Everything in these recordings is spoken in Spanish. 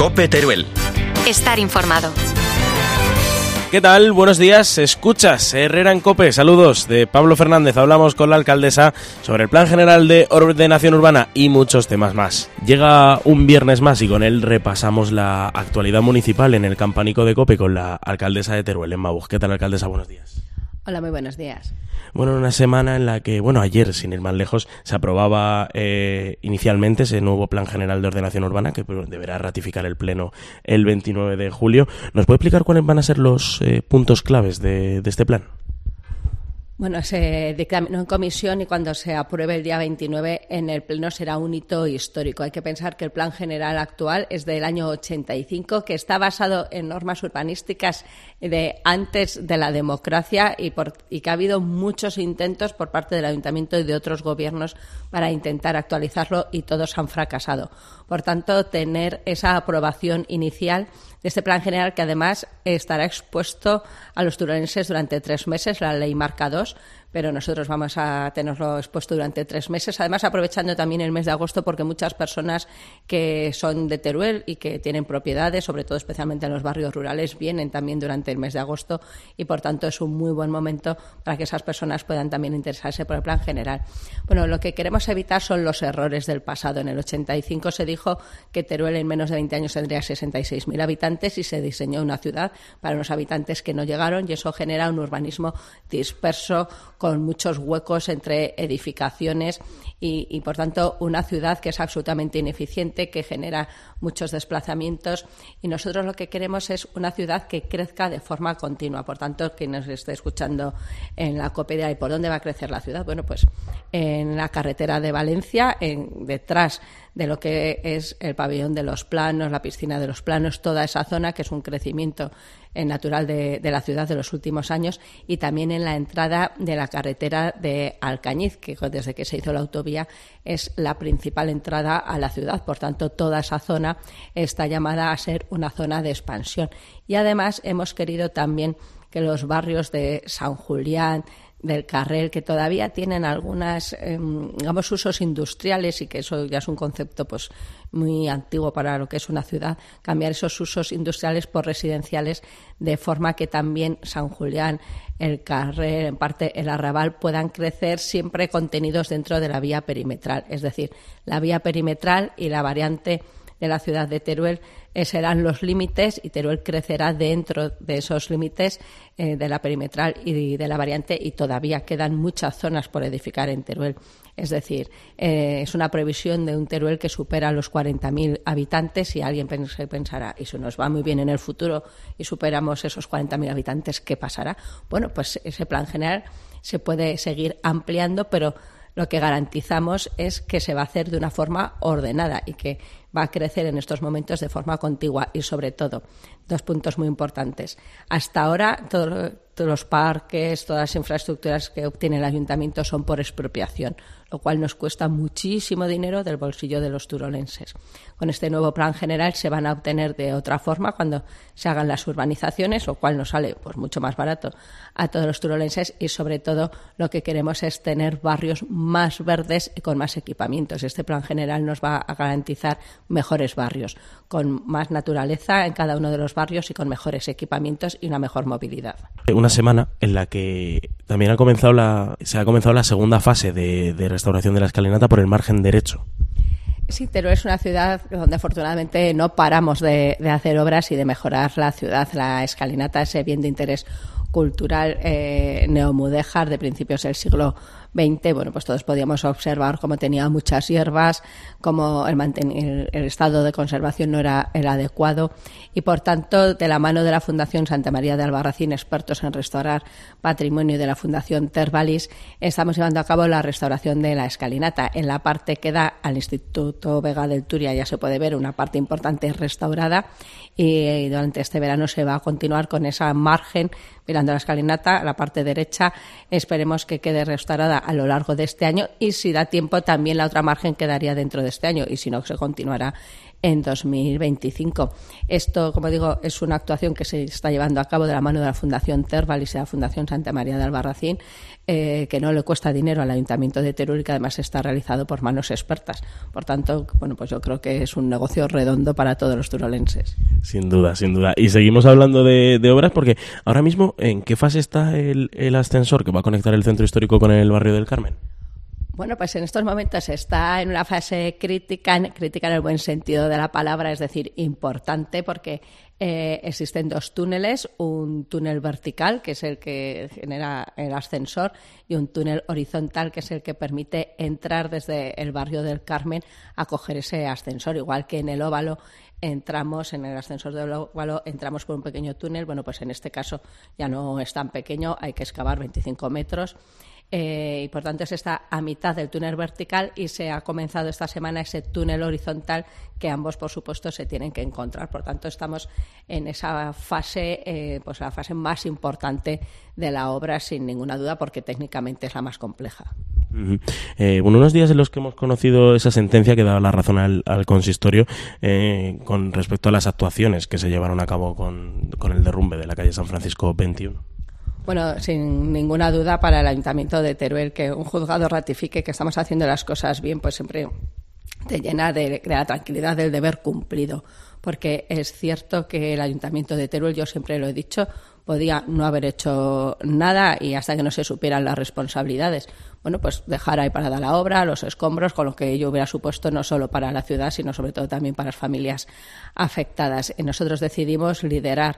COPE Teruel. Estar informado. ¿Qué tal? Buenos días. Escuchas Herrera en COPE. Saludos de Pablo Fernández. Hablamos con la alcaldesa sobre el Plan General de Ordenación Urbana y muchos temas más. Llega un viernes más y con él repasamos la actualidad municipal en el Campanico de COPE con la alcaldesa de Teruel, Emma Buj. ¿Qué tal, alcaldesa? Buenos días. Hola, muy buenos días. Bueno, una semana en la que, ayer, sin ir más lejos, se aprobaba inicialmente ese nuevo Plan General de Ordenación Urbana que deberá ratificar el Pleno el 29 de julio. ¿Nos puede explicar cuáles van a ser los puntos claves de este plan? Bueno, se dictaminó en comisión y cuando se apruebe el día 29 en el Pleno será un hito histórico. Hay que pensar que el Plan General actual es del año 85, que está basado en normas urbanísticas de antes de la democracia y que ha habido muchos intentos por parte del Ayuntamiento y de otros gobiernos para intentar actualizarlo y todos han fracasado. Por tanto, tener esa aprobación inicial de este Plan General, que además estará expuesto a los turolenses durante 3 meses, la ley marca 2, pero nosotros vamos a tenerlo expuesto durante 3 meses, además aprovechando también el mes de agosto, porque muchas personas que son de Teruel y que tienen propiedades, sobre todo especialmente en los barrios rurales, vienen también durante el mes de agosto y por tanto es un muy buen momento para que esas personas puedan también interesarse por el Plan General. Bueno, lo que queremos evitar son los errores del pasado. En el 85 se dijo que Teruel en menos de 20 años tendría 66.000 habitantes y se diseñó una ciudad para unos habitantes que no llegaron y eso genera un urbanismo disperso con muchos huecos entre edificaciones y, por tanto, una ciudad que es absolutamente ineficiente, que genera muchos desplazamientos y nosotros lo que queremos es una ciudad que crezca de forma continua. Por tanto, quien nos esté escuchando en la COPE ¿y por dónde va a crecer la ciudad? Bueno, pues en la carretera de Valencia, detrás de lo que es el pabellón de los Planos, la piscina de los Planos, toda esa zona que es un crecimiento natural de la ciudad de los últimos años y también en la entrada de la carretera de Alcañiz, que desde que se hizo la autovía es la principal entrada a la ciudad. Por tanto, toda esa zona está llamada a ser una zona de expansión. Y además hemos querido también que los barrios de San Julián, del Carrel, que todavía tienen algunas, usos industriales y que eso ya es un concepto pues muy antiguo para lo que es una ciudad, cambiar esos usos industriales por residenciales de forma que también San Julián, el Carrel, en parte el Arrabal puedan crecer siempre contenidos dentro de la vía perimetral. Es decir, la vía perimetral y la variante de la ciudad de Teruel serán los límites y Teruel crecerá dentro de esos límites de la perimetral y de la variante y todavía quedan muchas zonas por edificar en Teruel. Es decir, es una previsión de un Teruel que supera los 40.000 habitantes y alguien pensará, y si nos va muy bien en el futuro y superamos esos 40.000 habitantes, ¿qué pasará? Bueno, pues ese Plan General se puede seguir ampliando, pero lo que garantizamos es que se va a hacer de una forma ordenada y que va a crecer en estos momentos de forma contigua y, sobre todo, 2 puntos muy importantes. Hasta ahora, todos los parques, todas las infraestructuras que obtiene el ayuntamiento son por expropiación, lo cual nos cuesta muchísimo dinero del bolsillo de los turolenses. Con este nuevo Plan General se van a obtener de otra forma cuando se hagan las urbanizaciones, lo cual nos sale pues mucho más barato a todos los turolenses y, sobre todo, lo que queremos es tener barrios más verdes y con más equipamientos. Este Plan General nos va a garantizar mejores barrios, con más naturaleza en cada uno de los barrios y con mejores equipamientos y una mejor movilidad. Una semana en la que también se ha comenzado la segunda fase de restauración de la escalinata por el margen derecho. Sí, Teruel es una ciudad donde afortunadamente no paramos de hacer obras y de mejorar la ciudad. La escalinata, ese bien de interés cultural neomudéjar de principios del siglo XX, bueno, pues todos podíamos observar cómo tenía muchas hierbas, cómo el estado de conservación no era el adecuado y, por tanto, de la mano de la Fundación Santa María de Albarracín, expertos en restaurar patrimonio, de la Fundación Tervalis, estamos llevando a cabo la restauración de la escalinata. En la parte que da al Instituto Vega del Turia ya se puede ver una parte importante restaurada y durante este verano se va a continuar con esa margen mirando la escalinata, la parte derecha esperemos que quede restaurada a lo largo de este año, y si da tiempo también la otra margen quedaría dentro de este año, y si no, se continuará en 2025. Esto, como digo, es una actuación que se está llevando a cabo de la mano de la Fundación Tervalis y la Fundación Santa María de Albarracín, que no le cuesta dinero al Ayuntamiento de Teruel y que además está realizado por manos expertas. Por tanto, bueno, pues yo creo que es un negocio redondo para todos los turolenses. Sin duda, sin duda. Y seguimos hablando de obras, porque ahora mismo, ¿en qué fase está el ascensor que va a conectar el centro histórico con el barrio del Carmen? Bueno, pues en estos momentos está en una fase crítica en el buen sentido de la palabra, es decir, importante, porque existen dos túneles, un túnel vertical, que es el que genera el ascensor, y un túnel horizontal, que es el que permite entrar desde el barrio del Carmen a coger ese ascensor, igual que en el Óvalo. En el ascensor del Óvalo entramos por un pequeño túnel. Bueno, pues en este caso ya no es tan pequeño, hay que excavar 25 metros. Y por tanto se está a mitad del túnel vertical y se ha comenzado esta semana ese túnel horizontal, que ambos, por supuesto, se tienen que encontrar. Por tanto, estamos en esa fase, pues la fase más importante de la obra, sin ninguna duda, porque técnicamente es la más compleja. Unos días en los que hemos conocido esa sentencia que daba la razón al consistorio con respecto a las actuaciones que se llevaron a cabo con el derrumbe de la calle San Francisco 21. Bueno, sin ninguna duda, para el Ayuntamiento de Teruel que un juzgado ratifique que estamos haciendo las cosas bien, pues siempre te llena de la tranquilidad del deber cumplido. Porque es cierto que el Ayuntamiento de Teruel, yo siempre lo he dicho, podía no haber hecho nada y hasta que no se supieran las responsabilidades, bueno, pues dejar ahí parada la obra, los escombros, con lo que ello hubiera supuesto no solo para la ciudad, sino sobre todo también para las familias afectadas. Y nosotros decidimos liderar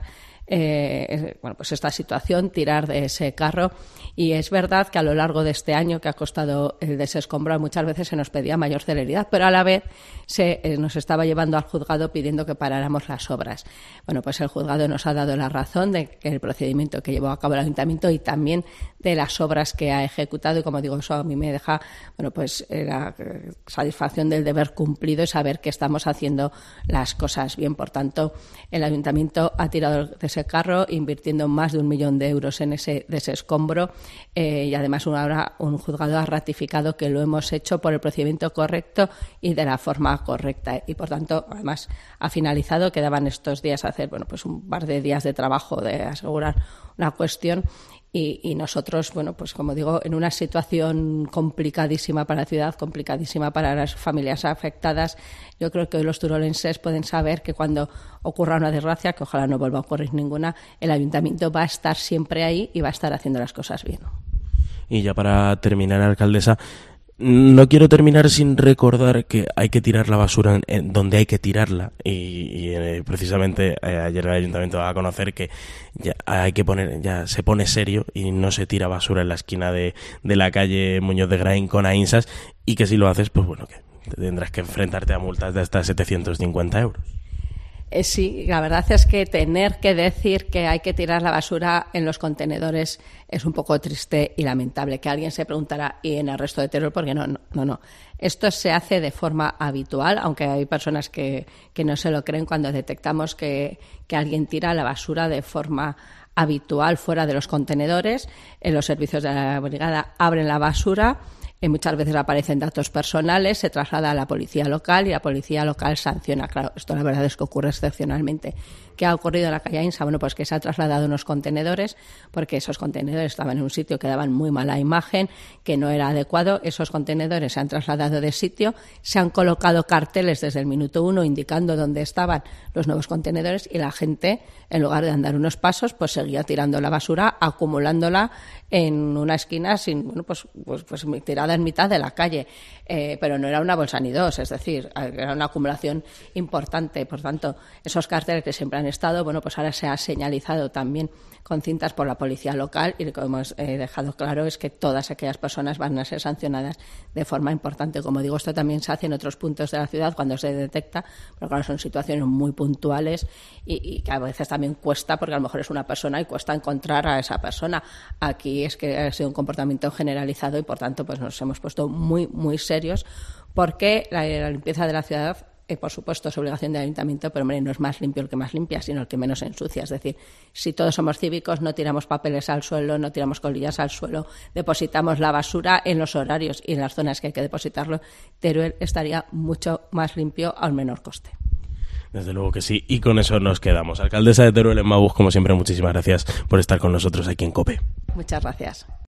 pues esta situación, tirar de ese carro, y es verdad que a lo largo de este año que ha costado el desescombro muchas veces se nos pedía mayor celeridad, pero a la vez nos estaba llevando al juzgado pidiendo que paráramos las obras. Bueno, pues el juzgado nos ha dado la razón de que el procedimiento que llevó a cabo el Ayuntamiento y también de las obras que ha ejecutado, y como digo, eso a mí me deja, bueno, pues la satisfacción del deber cumplido y saber que estamos haciendo las cosas bien. Por tanto, el Ayuntamiento ha tirado de ese carro invirtiendo más de 1 millón de euros en ese desescombro, y además ahora un juzgado ha ratificado que lo hemos hecho por el procedimiento correcto y de la forma correcta, y por tanto además ha finalizado. Quedaban estos días hacer, bueno, pues un par de días de trabajo de asegurar una cuestión. Y nosotros, bueno, pues como digo, en una situación complicadísima para la ciudad, complicadísima para las familias afectadas, yo creo que hoy los turolenses pueden saber que cuando ocurra una desgracia, que ojalá no vuelva a ocurrir ninguna, el Ayuntamiento va a estar siempre ahí y va a estar haciendo las cosas bien. Y ya para terminar, alcaldesa, no quiero terminar sin recordar que hay que tirar la basura en donde hay que tirarla, y precisamente ayer el Ayuntamiento va a conocer que ya se pone serio y no se tira basura en la esquina de la calle Muñoz de Graín con Ainsas, y que si lo haces, pues bueno, que tendrás que enfrentarte a multas de hasta 750 euros. Sí, la verdad es que tener que decir que hay que tirar la basura en los contenedores es un poco triste y lamentable. Que alguien se preguntará, ¿y en el resto de Teruel? Porque no. Esto se hace de forma habitual, aunque hay personas que no se lo creen cuando detectamos que alguien tira la basura de forma habitual fuera de los contenedores. Los servicios de la brigada abren la basura. Muchas veces aparecen datos personales, se traslada a la policía local y la policía local sanciona. Claro, esto la verdad es que ocurre excepcionalmente. ¿Qué ha ocurrido en la calle Ainsa? Bueno, pues que se ha trasladado unos contenedores, porque esos contenedores estaban en un sitio que daban muy mala imagen, que no era adecuado. Esos contenedores se han trasladado de sitio, se han colocado carteles desde el minuto 1 indicando dónde estaban los nuevos contenedores, y la gente, en lugar de andar unos pasos, pues seguía tirando la basura, acumulándola en una esquina pues tirada en mitad de la calle. Pero no era una bolsa ni dos, es decir, era una acumulación importante. Por tanto, esos carteles que siempre han estado, bueno, pues ahora se ha señalizado también con cintas por la policía local, y lo que hemos dejado claro es que todas aquellas personas van a ser sancionadas de forma importante. Como digo, esto también se hace en otros puntos de la ciudad cuando se detecta, pero claro, son situaciones muy puntuales y que a veces también cuesta, porque a lo mejor es una persona y cuesta encontrar a esa persona. Aquí es que ha sido un comportamiento generalizado y por tanto pues nos hemos puesto muy, muy serios, porque la limpieza de la ciudad por supuesto, es obligación del ayuntamiento, pero hombre, no es más limpio el que más limpia, sino el que menos ensucia. Es decir, si todos somos cívicos, no tiramos papeles al suelo, no tiramos colillas al suelo, depositamos la basura en los horarios y en las zonas que hay que depositarlo, Teruel estaría mucho más limpio a un menor coste. Desde luego que sí, y con eso nos quedamos. Alcaldesa de Teruel en Maús, como siempre, muchísimas gracias por estar con nosotros aquí en COPE. Muchas gracias.